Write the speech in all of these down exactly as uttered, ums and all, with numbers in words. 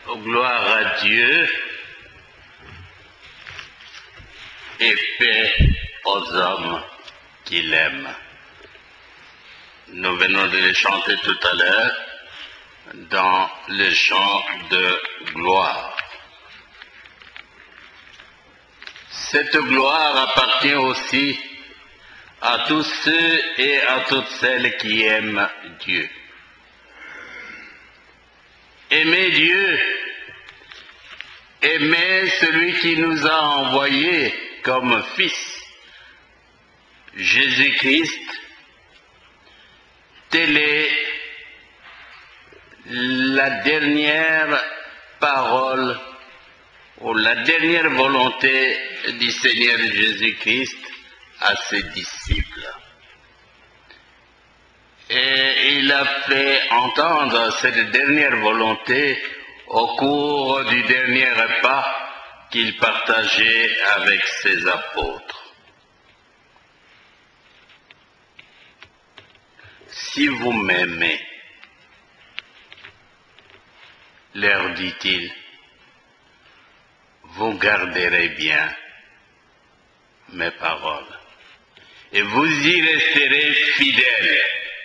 Gloire à Dieu et paix aux hommes qui l'aiment. Nous venons de les chanter tout à l'heure dans le chant de gloire. Cette gloire appartient aussi à tous ceux et à toutes celles qui aiment Dieu. Aimer Dieu, aimer celui qui nous a envoyés comme Fils, Jésus-Christ, telle est la dernière parole ou la dernière volonté du Seigneur Jésus-Christ à ses disciples. Et il a fait entendre cette dernière volonté au cours du dernier repas qu'il partageait avec ses apôtres. Si vous m'aimez, leur dit-il, vous garderez bien mes paroles et vous y resterez fidèles.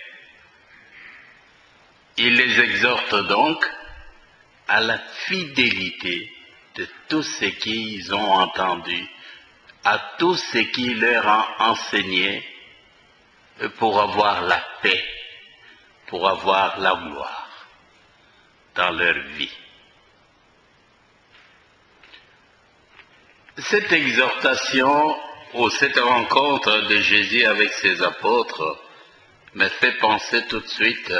Il les exhorte donc à la fidélité de tout ce qu'ils ont entendu, à tout ce qu'il leur a enseigné, pour avoir la paix, pour avoir la gloire dans leur vie. Cette exhortation ou cette rencontre de Jésus avec ses apôtres me fait penser tout de suite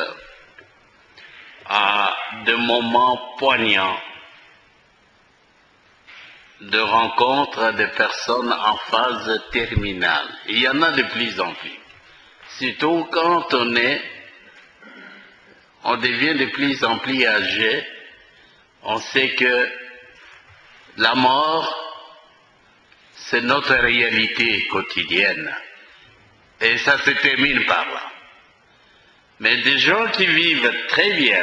à des moments poignants de rencontres de personnes en phase terminale. Il y en a de plus en plus. Surtout quand on est, on devient de plus en plus âgé, on sait que la mort, c'est notre réalité quotidienne. Et ça se termine par là. Mais des gens qui vivent très bien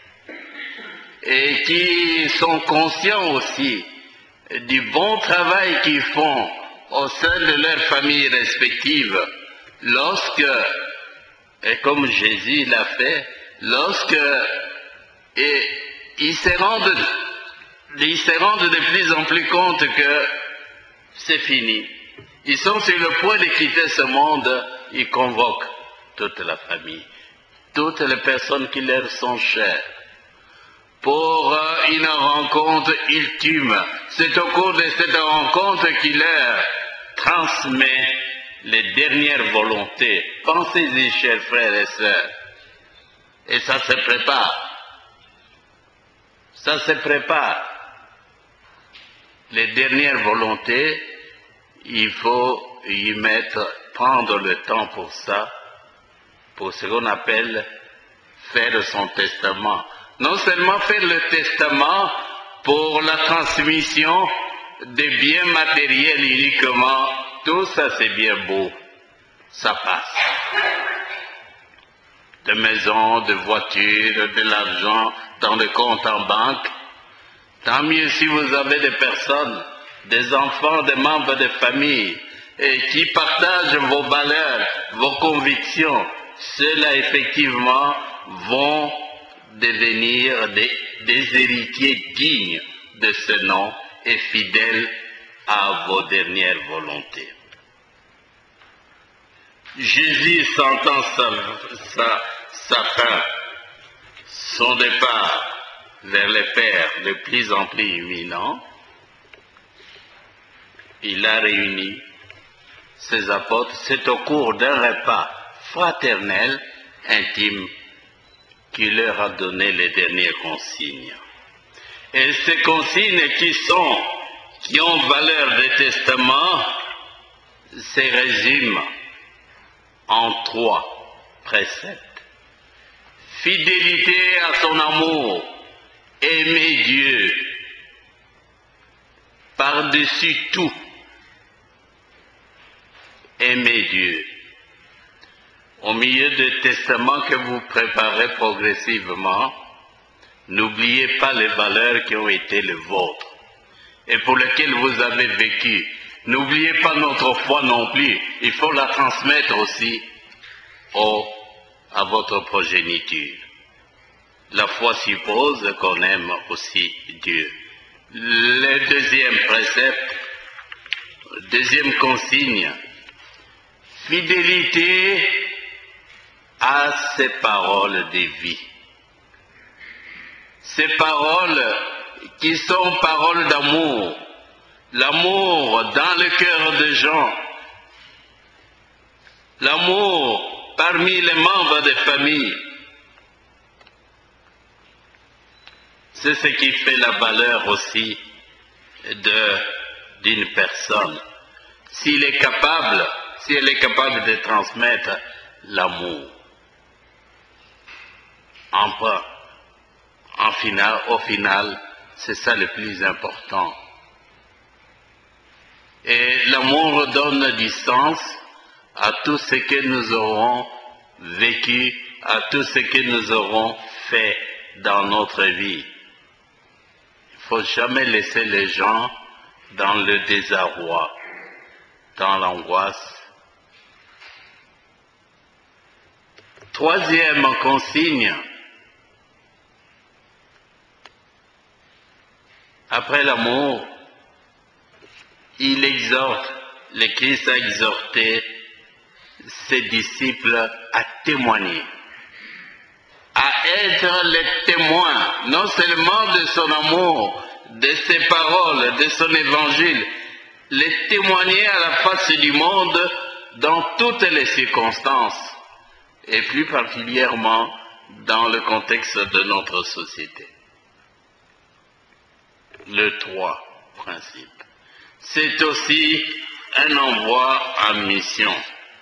et qui sont conscients aussi du bon travail qu'ils font au sein de leurs familles respectives, lorsque, et comme Jésus l'a fait, lorsque et, ils, se rendent, ils se rendent de plus en plus compte que c'est fini. Ils sont sur le point de quitter ce monde, ils convoquent toute la famille, toutes les personnes qui leur sont chères, pour une rencontre ultime. C'est au cours de cette rencontre qu'il leur transmet les dernières volontés. Pensez-y, chers frères et sœurs. Et ça se prépare. Ça se prépare. Les dernières volontés, il faut y mettre, prendre le temps pour ça, pour ce qu'on appelle faire son testament. Non seulement faire le testament pour la transmission des biens matériels uniquement, tout ça c'est bien beau, ça passe. De maisons, de voitures, de l'argent dans le compte en banque. Tant mieux si vous avez des personnes, des enfants, des membres de famille, et qui partagent vos valeurs, vos convictions. Ceux-là, effectivement, vont devenir des, des héritiers dignes de ce nom et fidèles à vos dernières volontés. Jésus sentant sa, sa, sa fin, son départ vers le Père de plus en plus imminent, il a réuni ses apôtres. C'est au cours d'un repas fraternel, intime, qu'il leur a donné les dernières consignes. Et ces consignes qui sont, qui ont valeur de testament, se résument en trois préceptes. Fidélité à son amour, aimer Dieu par-dessus tout, aimer Dieu. Au milieu du testament que vous préparez progressivement, N'oubliez pas les valeurs qui ont été les vôtres et pour lesquelles vous avez vécu. N'oubliez pas notre foi non plus. Il faut la transmettre aussi au, à votre progéniture. La foi suppose qu'on aime aussi Dieu. Le deuxième précepte, deuxième consigne, fidélité à ces paroles de vie. Ces paroles qui sont paroles d'amour, l'amour dans le cœur des gens, l'amour parmi les membres des familles. C'est ce qui fait la valeur aussi de, d'une personne. S'il est capable, si elle est capable de transmettre l'amour. En, en final, au final, c'est ça le plus important. Et l'amour donne du sens à tout ce que nous aurons vécu, à tout ce que nous aurons fait dans notre vie. Il ne faut jamais laisser les gens dans le désarroi, dans l'angoisse. Troisième consigne, après l'amour, il exhorte, le Christ a exhorté ses disciples à témoigner, à être les témoins, non seulement de son amour, de ses paroles, de son évangile, les témoigner à la face du monde dans toutes les circonstances, et plus particulièrement dans le contexte de notre société. Le trois principe. C'est aussi un envoi en mission.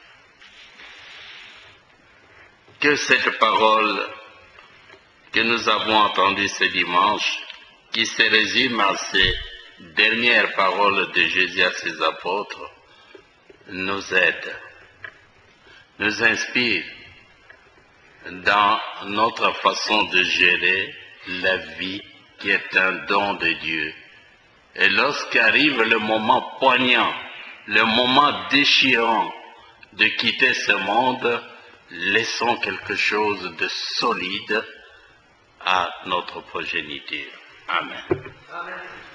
Que cette parole que nous avons entendue ce dimanche, qui se résume à ces dernières paroles de Jésus à ses apôtres, nous aide, nous inspire dans notre façon de gérer la vie qui est un don de Dieu. Et lorsqu'arrive le moment poignant, le moment déchirant de quitter ce monde, laissons quelque chose de solide à notre progéniture. Amen. Amen.